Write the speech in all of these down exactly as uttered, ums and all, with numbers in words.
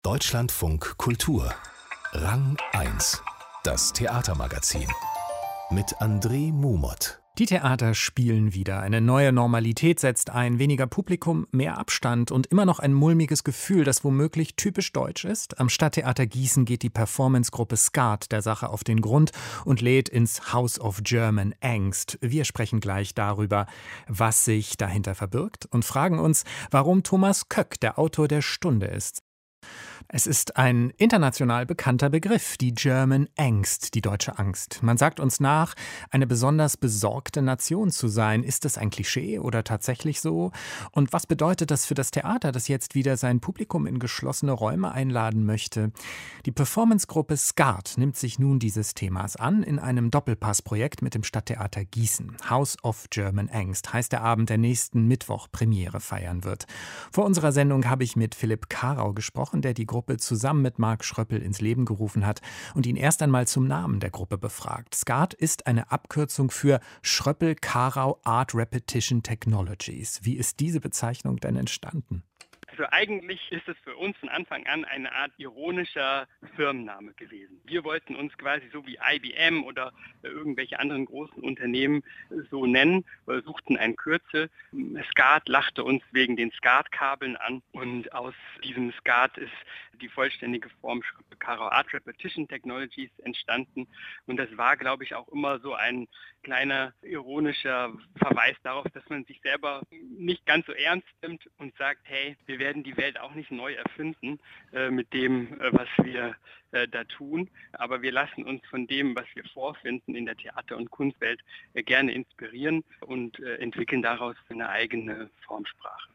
Deutschlandfunk Kultur. Rang eins. Das Theatermagazin. Mit André Mumot. Die Theater spielen wieder. Eine neue Normalität setzt ein. Weniger Publikum, mehr Abstand und immer noch ein mulmiges Gefühl, das womöglich typisch deutsch ist. Am Stadttheater Gießen geht die Performancegruppe Skat der Sache auf den Grund und lädt ins House of German Angst. Wir sprechen gleich darüber, was sich dahinter verbirgt und fragen uns, warum Thomas Köck der Autor der Stunde ist. Es ist ein international bekannter Begriff, die German Angst, die deutsche Angst. Man sagt uns nach, eine besonders besorgte Nation zu sein. Ist das ein Klischee oder tatsächlich so? Und was bedeutet das für das Theater, das jetzt wieder sein Publikum in geschlossene Räume einladen möchte? Die Performancegruppe Skat nimmt sich nun dieses Themas an in einem Doppelpass-Projekt mit dem Stadttheater Gießen. House of German Angst heißt der Abend, der nächsten Mittwoch Premiere feiern wird. Vor unserer Sendung habe ich mit Philipp Karau gesprochen, der die Gruppe zusammen mit Marc Schröppel ins Leben gerufen hat und ihn erst einmal zum Namen der Gruppe befragt. Skat ist eine Abkürzung für Schröppel-Karau Art Repetition Technologies. Wie ist diese Bezeichnung denn entstanden? Also eigentlich ist es für uns von Anfang an eine Art ironischer Firmenname gewesen. Wir wollten uns quasi so wie I B M oder irgendwelche anderen großen Unternehmen so nennen, wir suchten ein Kürzel. Skat lachte uns wegen den Skatkabeln an und aus diesem Skat ist die vollständige Form Karau Art Repetition Technologies entstanden und das war, glaube ich, auch immer so ein kleiner ironischer Verweis darauf, dass man sich selber nicht ganz so ernst nimmt und sagt, hey, wir werden die Welt auch nicht neu erfinden äh, mit dem, äh, was wir äh, da tun, aber wir lassen uns von dem, was wir vorfinden in der Theater- und Kunstwelt, äh, gerne inspirieren und äh, entwickeln daraus eine eigene Formsprache.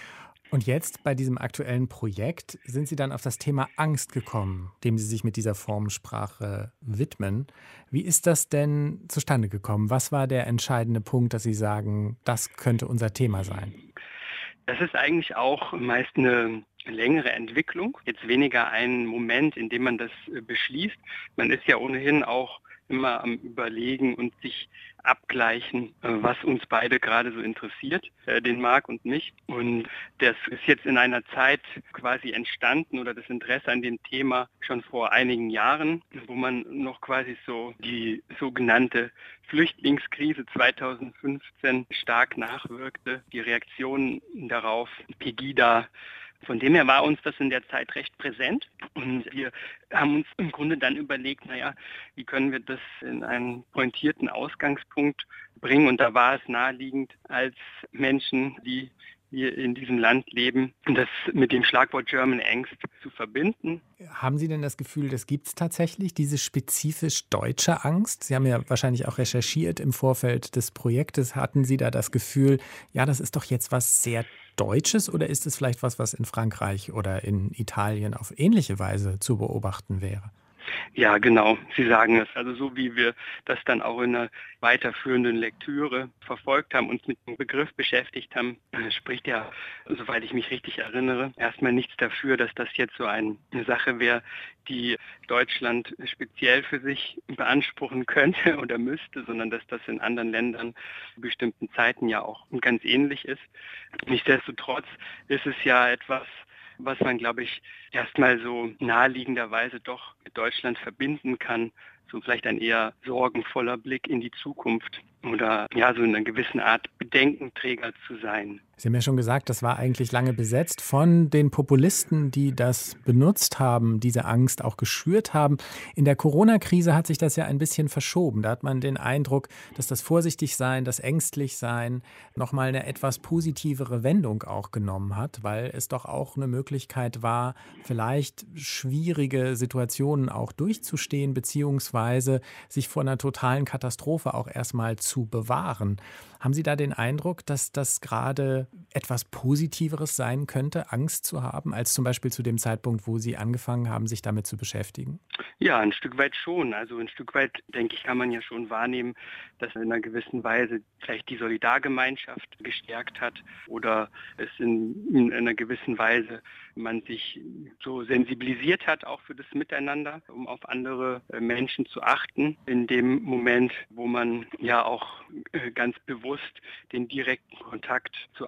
Und jetzt bei diesem aktuellen Projekt sind Sie dann auf das Thema Angst gekommen, dem Sie sich mit dieser Formsprache widmen. Wie ist das denn zustande gekommen? Was war der entscheidende Punkt, dass Sie sagen, das könnte unser Thema sein? Das ist eigentlich auch meist eine längere Entwicklung, jetzt weniger ein Moment, in dem man das beschließt. Man ist ja ohnehin auch immer am Überlegen und sich abgleichen, was uns beide gerade so interessiert, den Marc und mich. Und das ist jetzt in einer Zeit quasi entstanden oder das Interesse an dem Thema schon vor einigen Jahren, wo man noch quasi so die sogenannte Flüchtlingskrise zweitausendfünfzehn stark nachwirkte, die Reaktionen darauf, Pegida. Von dem her war uns das in der Zeit recht präsent und wir haben uns im Grunde dann überlegt, naja, wie können wir das in einen pointierten Ausgangspunkt bringen und da war es naheliegend als Menschen, die hier in diesem Land leben, das mit dem Schlagwort German Angst zu verbinden. Haben Sie denn das Gefühl, das gibt es tatsächlich, diese spezifisch deutsche Angst? Sie haben ja wahrscheinlich auch recherchiert im Vorfeld des Projektes. Hatten Sie da das Gefühl, ja, das ist doch jetzt was sehr Deutsches oder ist es vielleicht was, was in Frankreich oder in Italien auf ähnliche Weise zu beobachten wäre? Ja, genau. Sie sagen es. Also so wie wir das dann auch in einer weiterführenden Lektüre verfolgt haben, uns mit dem Begriff beschäftigt haben, spricht ja, soweit ich mich richtig erinnere, erstmal nichts dafür, dass das jetzt so eine Sache wäre, die Deutschland speziell für sich beanspruchen könnte oder müsste, sondern dass das in anderen Ländern zu bestimmten Zeiten ja auch ganz ähnlich ist. Nichtsdestotrotz ist es ja etwas, was man, glaube ich, erstmal so naheliegenderweise doch mit Deutschland verbinden kann, so vielleicht ein eher sorgenvoller Blick in die Zukunft oder ja, so in einer gewissen Art Bedenkenträger zu sein. Sie haben ja schon gesagt, das war eigentlich lange besetzt von den Populisten, die das benutzt haben, diese Angst auch geschürt haben. In der Corona-Krise hat sich das ja ein bisschen verschoben. Da hat man den Eindruck, dass das Vorsichtigsein, das Ängstlichsein nochmal eine etwas positivere Wendung auch genommen hat, weil es doch auch eine Möglichkeit war, vielleicht schwierige Situationen auch durchzustehen, beziehungsweise sich vor einer totalen Katastrophe auch erstmal zu bewahren. Haben Sie da den Eindruck, dass das gerade etwas Positiveres sein könnte, Angst zu haben, als zum Beispiel zu dem Zeitpunkt, wo Sie angefangen haben, sich damit zu beschäftigen? Ja, ein Stück weit schon. Also ein Stück weit, denke ich, kann man ja schon wahrnehmen, dass in einer gewissen Weise vielleicht die Solidargemeinschaft gestärkt hat oder es in, in einer gewissen Weise man sich so sensibilisiert hat, auch für das Miteinander, um auf andere Menschen zu achten. In dem Moment, wo man ja auch ganz bewusst den direkten Kontakt zu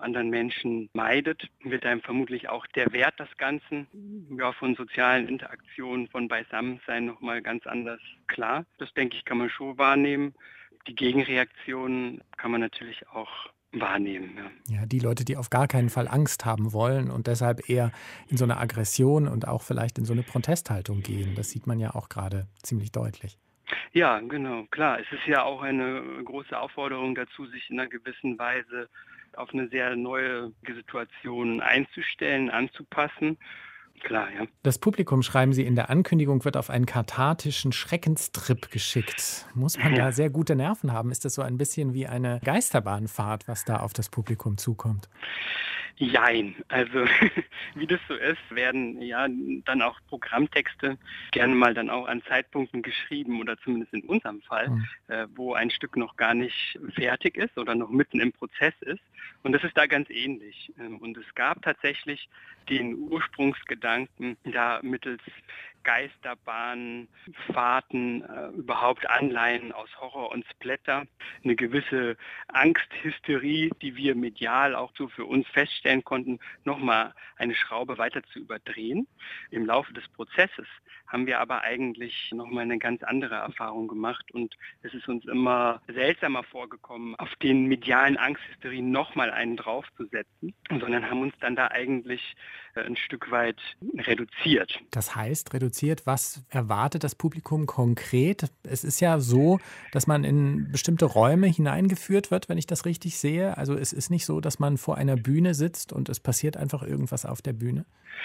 anderen Menschen meidet, wird einem vermutlich auch der Wert des Ganzen, ja, von sozialen Interaktionen, von Beisammensein nochmal ganz anders klar. Das, denke ich, kann man schon wahrnehmen. Die Gegenreaktionen kann man natürlich auch wahrnehmen. Ja. Ja, die Leute, die auf gar keinen Fall Angst haben wollen und deshalb eher in so eine Aggression und auch vielleicht in so eine Protesthaltung gehen. Das sieht man ja auch gerade ziemlich deutlich. Ja, genau, klar. Es ist ja auch eine große Aufforderung dazu, sich in einer gewissen Weise auf eine sehr neue Situation einzustellen, anzupassen. Klar, ja. Das Publikum, schreiben Sie in der Ankündigung, wird auf einen kathartischen Schreckenstrip geschickt. Muss man da sehr gute Nerven haben? Ist das so ein bisschen wie eine Geisterbahnfahrt, was da auf das Publikum zukommt? Jein. Also wie das so ist, werden ja dann auch Programmtexte gerne mal dann auch an Zeitpunkten geschrieben oder zumindest in unserem Fall, Mhm. äh, wo ein Stück noch gar nicht fertig ist oder noch mitten im Prozess ist. Und das ist da ganz ähnlich. Ähm, Und es gab tatsächlich den Ursprungsgedanken, da mittels Geisterbahnen, Fahrten, äh, überhaupt Anleihen aus Horror und Splatter, eine gewisse Angsthysterie, die wir medial auch so für uns feststellen konnten, nochmal eine Schraube weiter zu überdrehen. Im Laufe des Prozesses haben wir aber eigentlich nochmal eine ganz andere Erfahrung gemacht und es ist uns immer seltsamer vorgekommen, auf den medialen Angsthysterien nochmal einen draufzusetzen, sondern haben uns dann da eigentlich äh, ein Stück weit reduziert. Das heißt, reduziert, was erwartet das Publikum konkret? Es ist ja so, dass man in bestimmte Räume hineingeführt wird, wenn ich das richtig sehe. Also es ist nicht so, dass man vor einer Bühne sitzt und es passiert einfach irgendwas auf der Bühne.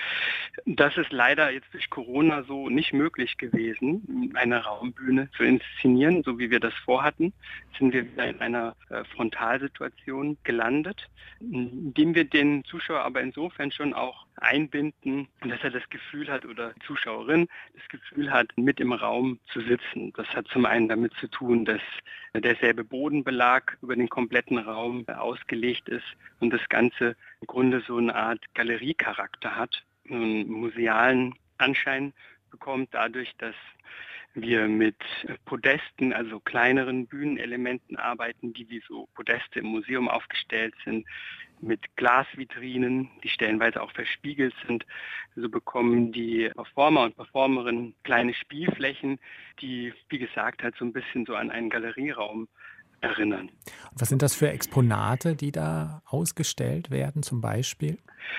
Das ist leider jetzt durch Corona so nicht möglich gewesen, eine Raumbühne zu inszenieren, so wie wir das vorhatten. Jetzt sind wir wieder in einer äh, Frontalsituation gelandet, indem wir den Zuschauer aber insofern schon auch einbinden, dass er das Gefühl hat oder die Zuschauerin das Gefühl hat, mit im Raum zu sitzen. Das hat zum einen damit zu tun, dass derselbe Bodenbelag über den kompletten Raum ausgelegt ist und das Ganze im Grunde so eine Art Galeriecharakter hat, einen musealen Anschein bekommt, dadurch, dass wir mit Podesten, also kleineren Bühnenelementen arbeiten, die wie so Podeste im Museum aufgestellt sind, mit Glasvitrinen, die stellenweise auch verspiegelt sind. So bekommen die Performer und Performerinnen kleine Spielflächen, die, wie gesagt, halt so ein bisschen so an einen Galerieraum erinnern. Und was sind das für Exponate, die da ausgestellt werden zum Beispiel?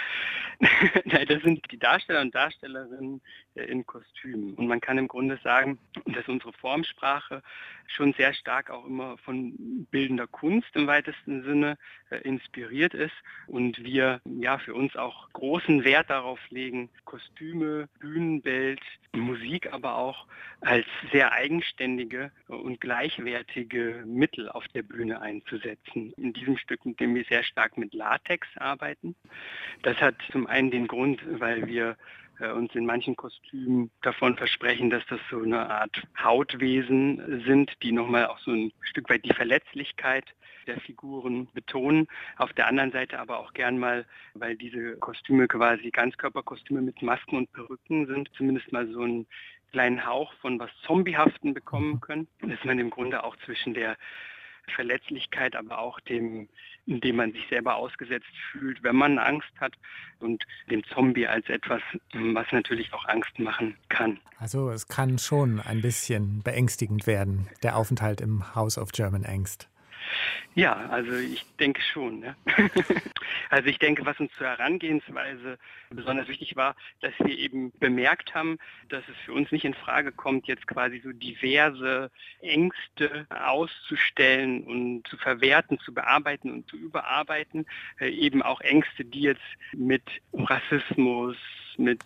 Nein, das sind die Darsteller und Darstellerinnen in Kostümen. Und man kann im Grunde sagen, dass unsere Formsprache schon sehr stark auch immer von bildender Kunst im weitesten Sinne äh, inspiriert ist und wir ja für uns auch großen Wert darauf legen, Kostüme, Bühnenbild, Musik aber auch als sehr eigenständige und gleichwertige Mittel auf der Bühne einzusetzen. In diesem Stück, mit dem wir sehr stark mit Latex arbeiten. Das hat zum einen den Grund, weil wir äh, uns in manchen Kostümen davon versprechen, dass das so eine Art Hautwesen sind, die nochmal auch so ein Stück weit die Verletzlichkeit der Figuren betonen. Auf der anderen Seite aber auch gern mal, weil diese Kostüme quasi Ganzkörperkostüme mit Masken und Perücken sind, zumindest mal so einen kleinen Hauch von was Zombiehaften bekommen können, dass man im Grunde auch zwischen der Verletzlichkeit, aber auch dem, indem man sich selber ausgesetzt fühlt, wenn man Angst hat und dem Zombie als etwas, was natürlich auch Angst machen kann. Also es kann schon ein bisschen beängstigend werden, der Aufenthalt im House of German Angst. Ja, also ich denke schon. Ne? Also ich denke, was uns zur Herangehensweise besonders wichtig war, dass wir eben bemerkt haben, dass es für uns nicht in Frage kommt, jetzt quasi so diverse Ängste auszustellen und zu verwerten, zu bearbeiten und zu überarbeiten. Äh, eben auch Ängste, die jetzt mit Rassismus, mit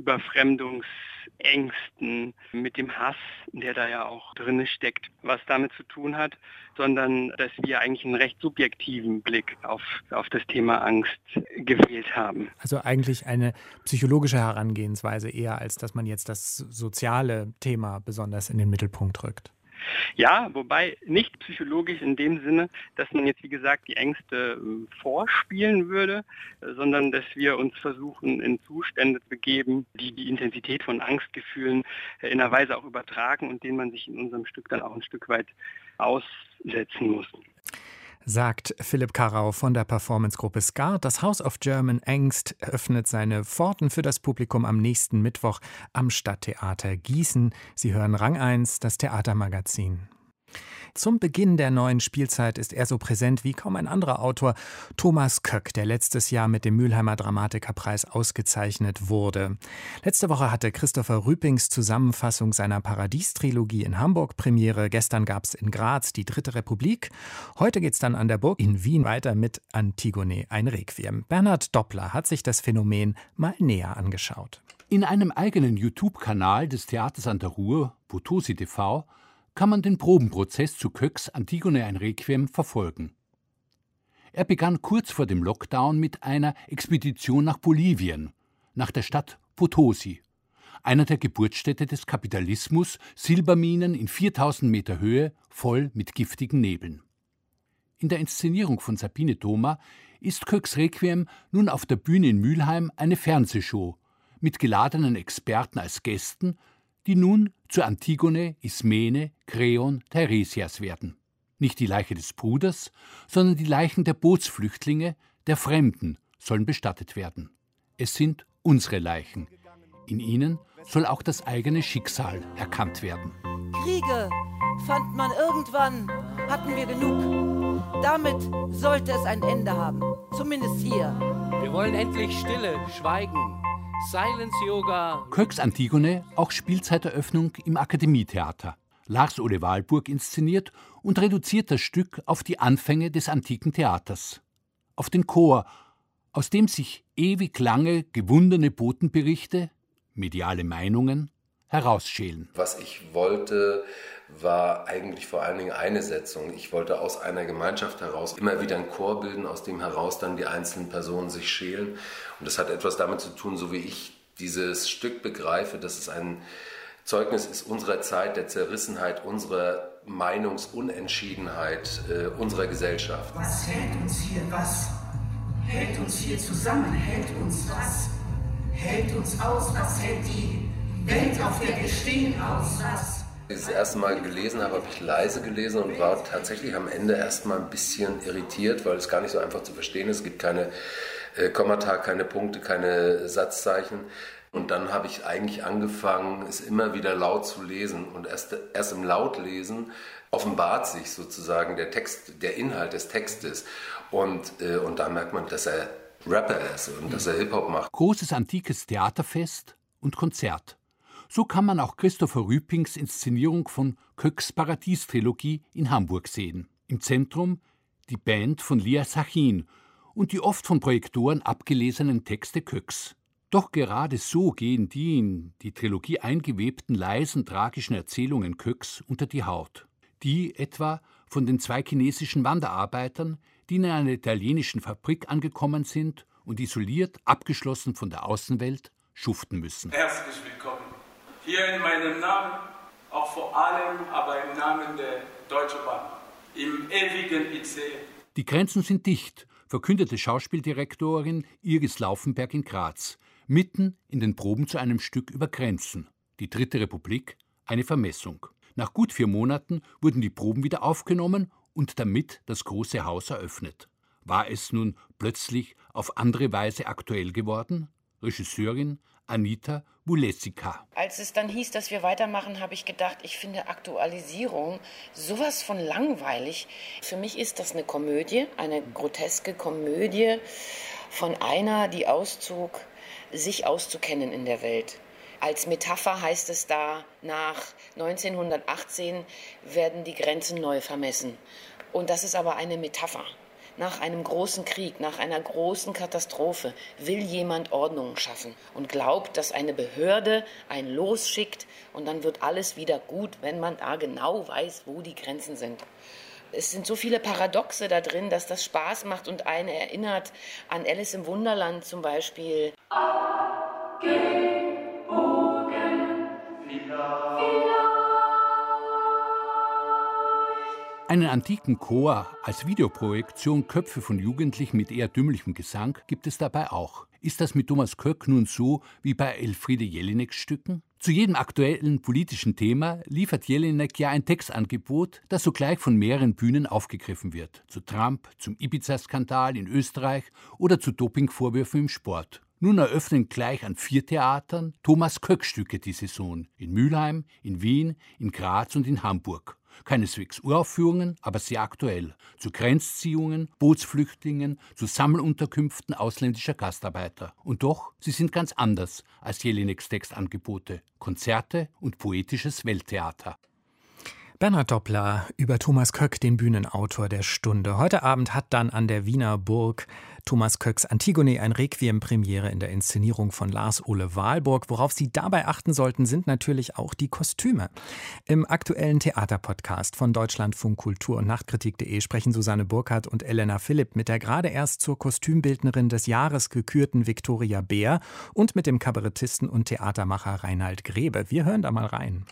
Überfremdungsängsten, mit dem Hass, der da ja auch drin steckt, was damit zu tun hat, sondern dass wir eigentlich einen recht subjektiven Blick auf, auf das Thema Angst gewählt haben. Also eigentlich eine psychologische Herangehensweise eher, als dass man jetzt das soziale Thema besonders in den Mittelpunkt rückt. Ja, wobei nicht psychologisch in dem Sinne, dass man jetzt, wie gesagt, die Ängste äh, vorspielen würde, äh, sondern dass wir uns versuchen, in Zustände zu begeben, die die Intensität von Angstgefühlen äh, in einer Weise auch übertragen und denen man sich in unserem Stück dann auch ein Stück weit aussetzen muss. sagt Philipp Karau von der Performancegruppe Skat. Das House of German Angst öffnet seine Pforten für das Publikum am nächsten Mittwoch am Stadttheater Gießen. Sie hören Rang eins, das Theatermagazin. Zum Beginn der neuen Spielzeit ist er so präsent wie kaum ein anderer Autor, Thomas Köck, der letztes Jahr mit dem Mülheimer Dramatikerpreis ausgezeichnet wurde. Letzte Woche hatte Christopher Rüpings Zusammenfassung seiner Paradies-Trilogie in Hamburg Premiere. Gestern gab es in Graz die Dritte Republik. Heute geht es dann an der Burg in Wien weiter mit Antigone, ein Requiem. Bernhard Doppler hat sich das Phänomen mal näher angeschaut. In einem eigenen YouTube-Kanal des Theaters an der Ruhr, Potosi T V, kann man den Probenprozess zu Köcks Antigone ein Requiem verfolgen. Er begann kurz vor dem Lockdown mit einer Expedition nach Bolivien, nach der Stadt Potosi, einer der Geburtsstätte des Kapitalismus, Silberminen in viertausend Meter Höhe, voll mit giftigen Nebeln. In der Inszenierung von Sabine Thoma ist Köcks Requiem nun auf der Bühne in Mülheim eine Fernsehshow mit geladenen Experten als Gästen, die nun zu Antigone, Ismene, Kreon, Teiresias werden. Nicht die Leiche des Bruders, sondern die Leichen der Bootsflüchtlinge, der Fremden, sollen bestattet werden. Es sind unsere Leichen. In ihnen soll auch das eigene Schicksal erkannt werden. Kriege fand man irgendwann, hatten wir genug. Damit sollte es ein Ende haben, zumindest hier. Wir wollen endlich Stille, Schweigen. Silence Yoga. Köcks Antigone, auch Spielzeiteröffnung im Akademietheater. Lars-Ole Wahlburg inszeniert und reduziert das Stück auf die Anfänge des antiken Theaters. Auf den Chor, aus dem sich ewig lange gewundene Botenberichte, mediale Meinungen, herausschälen. Was ich wollte, war eigentlich vor allen Dingen eine Setzung. Ich wollte aus einer Gemeinschaft heraus immer wieder einen Chor bilden, aus dem heraus dann die einzelnen Personen sich schälen. Und das hat etwas damit zu tun, so wie ich dieses Stück begreife, dass es ein Zeugnis ist unserer Zeit, der Zerrissenheit, unserer Meinungsunentschiedenheit, äh, unserer Gesellschaft. Was hält uns hier was? Hält uns hier zusammen? Hält uns was? Hält uns aus? Was hält die Welt, auf der wir stehen, aus? Was? Als ich das erste Mal gelesen habe, habe ich leise gelesen und war tatsächlich am Ende erstmal ein bisschen irritiert, weil es gar nicht so einfach zu verstehen ist. Es gibt keine äh, Kommata, keine Punkte, keine Satzzeichen. Und dann habe ich eigentlich angefangen, es immer wieder laut zu lesen. Und erst, erst im Lautlesen offenbart sich sozusagen der Text, der Inhalt des Textes. Und, äh, und da merkt man, dass er Rapper ist und dass er Hip-Hop macht. Großes antikes Theaterfest und Konzert. So kann man auch Christopher Rüpings Inszenierung von Köcks Paradies-Trilogie in Hamburg sehen. Im Zentrum die Band von Lia Sachin und die oft von Projektoren abgelesenen Texte Köcks. Doch gerade so gehen die in die Trilogie eingewebten, leisen, tragischen Erzählungen Köcks unter die Haut. Die etwa von den zwei chinesischen Wanderarbeitern, die in einer italienischen Fabrik angekommen sind und isoliert, abgeschlossen von der Außenwelt, schuften müssen. Herzlich willkommen. Hier in meinem Namen, auch vor allem aber im Namen der Deutschen Bahn, im ewigen I C. Die Grenzen sind dicht, verkündete Schauspieldirektorin Iris Laufenberg in Graz, mitten in den Proben zu einem Stück über Grenzen. Die Dritte Republik, eine Vermessung. Nach gut vier Monaten wurden die Proben wieder aufgenommen und damit das große Haus eröffnet. War es nun plötzlich auf andere Weise aktuell geworden? Regisseurin Anita Wulesika. Als es dann hieß, dass wir weitermachen, habe ich gedacht, ich finde Aktualisierung sowas von langweilig. Für mich ist das eine Komödie, eine groteske Komödie von einer, die auszog, sich auszukennen in der Welt. Als Metapher heißt es da, nach neunzehnhundertachtzehn werden die Grenzen neu vermessen. Und das ist aber eine Metapher. Nach einem großen Krieg, nach einer großen Katastrophe will jemand Ordnung schaffen und glaubt, dass eine Behörde ein Los schickt und dann wird alles wieder gut, wenn man da genau weiß, wo die Grenzen sind. Es sind so viele Paradoxe da drin, dass das Spaß macht und einen erinnert an Alice im Wunderland zum Beispiel. Einen antiken Chor als Videoprojektion Köpfe von Jugendlichen mit eher dümmlichem Gesang gibt es dabei auch. Ist das mit Thomas Köck nun so wie bei Elfriede Jelineks Stücken? Zu jedem aktuellen politischen Thema liefert Jelinek ja ein Textangebot, das sogleich von mehreren Bühnen aufgegriffen wird. Zu Trump, zum Ibiza-Skandal in Österreich oder zu Dopingvorwürfen im Sport. Nun eröffnen gleich an vier Theatern Thomas Köck-Stücke die Saison. In Mülheim, in Wien, in Graz und in Hamburg. Keineswegs Uraufführungen, aber sehr aktuell. Zu Grenzziehungen, Bootsflüchtlingen, zu Sammelunterkünften ausländischer Gastarbeiter. Und doch, sie sind ganz anders als Jelineks Textangebote. Konzerte und poetisches Welttheater. Bernhard Doppler über Thomas Köck, den Bühnenautor der Stunde. Heute Abend hat dann an der Wiener Burg Thomas Köcks Antigone ein Requiem Premiere in der Inszenierung von Lars-Ole Wahlburg. Worauf Sie dabei achten sollten, sind natürlich auch die Kostüme. Im aktuellen Theaterpodcast von Deutschlandfunk Kultur und Nachtkritik punkt de sprechen Susanne Burkhardt und Elena Philipp mit der gerade erst zur Kostümbildnerin des Jahres gekürten Viktoria Beer und mit dem Kabarettisten und Theatermacher Reinhard Grebe. Wir hören da mal rein.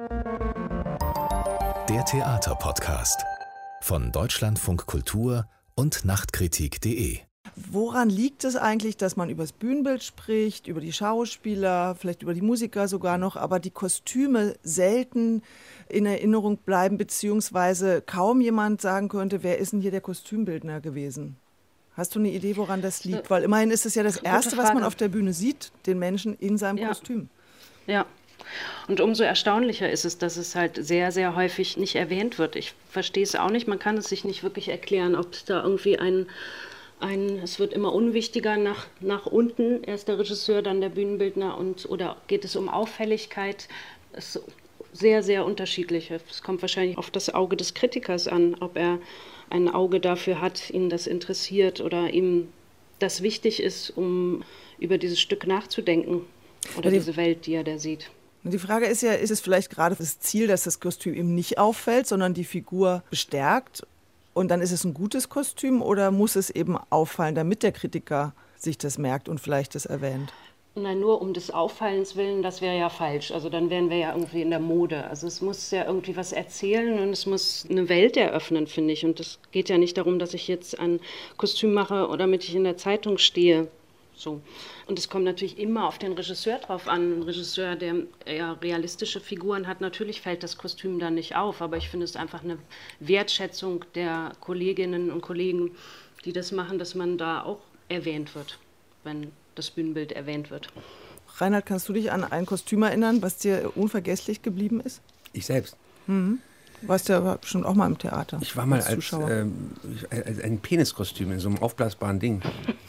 Der Theaterpodcast von Deutschlandfunk Kultur und Nachtkritik punkt de. Woran liegt es eigentlich, dass man über das Bühnenbild spricht, über die Schauspieler, vielleicht über die Musiker sogar noch, aber die Kostüme selten in Erinnerung bleiben, beziehungsweise kaum jemand sagen könnte, wer ist denn hier der Kostümbildner gewesen? Hast du eine Idee, woran das liegt? Weil immerhin ist es ja das Erste, was man auf der Bühne sieht, den Menschen in seinem ja. Kostüm. Ja. Und umso erstaunlicher ist es, dass es halt sehr, sehr häufig nicht erwähnt wird. Ich verstehe es auch nicht, man kann es sich nicht wirklich erklären, ob es da irgendwie ein, ein es wird immer unwichtiger nach, nach unten, erst der Regisseur, dann der Bühnenbildner, und, oder geht es um Auffälligkeit? Es ist sehr, sehr unterschiedlich. Es kommt wahrscheinlich auf das Auge des Kritikers an, ob er ein Auge dafür hat, ihn das interessiert oder ihm das wichtig ist, um über dieses Stück nachzudenken oder diese Welt, die er da sieht. Die Frage ist ja, ist es vielleicht gerade das Ziel, dass das Kostüm eben nicht auffällt, sondern die Figur bestärkt und dann ist es ein gutes Kostüm, oder muss es eben auffallen, damit der Kritiker sich das merkt und vielleicht das erwähnt? Nein, nur um des Auffallens willen, das wäre ja falsch. Also dann wären wir ja irgendwie in der Mode. Also es muss ja irgendwie was erzählen und es muss eine Welt eröffnen, finde ich. Und es geht ja nicht darum, dass ich jetzt ein Kostüm mache oder damit ich in der Zeitung stehe. So. Und es kommt natürlich immer auf den Regisseur drauf an. Ein Regisseur, der eher realistische Figuren hat, natürlich fällt das Kostüm da nicht auf. Aber ich finde es einfach eine Wertschätzung der Kolleginnen und Kollegen, die das machen, dass man da auch erwähnt wird, wenn das Bühnenbild erwähnt wird. Reinhard, kannst du dich an ein Kostüm erinnern, was dir unvergesslich geblieben ist? Ich selbst. Mhm. Du warst ja bestimmt auch mal im Theater. Ich war mal als, als, ähm, als ein Peniskostüm in so einem aufblasbaren Ding.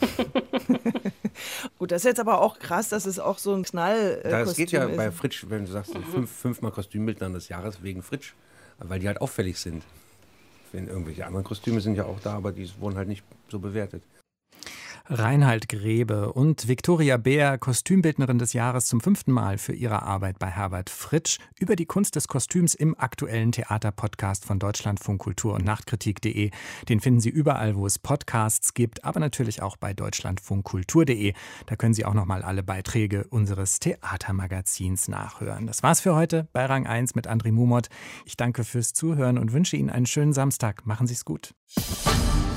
Gut, das ist jetzt aber auch krass, dass es auch so ein Knall-Kostüm ist. Das geht ja bei Fritsch, wenn du sagst, fünf, fünfmal Kostümbildner des Jahres wegen Fritsch, weil die halt auffällig sind. Wenn irgendwelche anderen Kostüme sind ja auch da, aber die wurden halt nicht so bewertet. Reinhard Grebe und Viktoria Beer, Kostümbildnerin des Jahres, zum fünften Mal für ihre Arbeit bei Herbert Fritsch, über die Kunst des Kostüms im aktuellen Theaterpodcast von Deutschlandfunk Kultur und Nachtkritik punkt de. Den finden Sie überall, wo es Podcasts gibt, aber natürlich auch bei deutschlandfunk kultur punkt de. Da können Sie auch noch mal alle Beiträge unseres Theatermagazins nachhören. Das war's für heute bei Rang eins mit André Mumot. Ich danke fürs Zuhören und wünsche Ihnen einen schönen Samstag. Machen Sie's gut.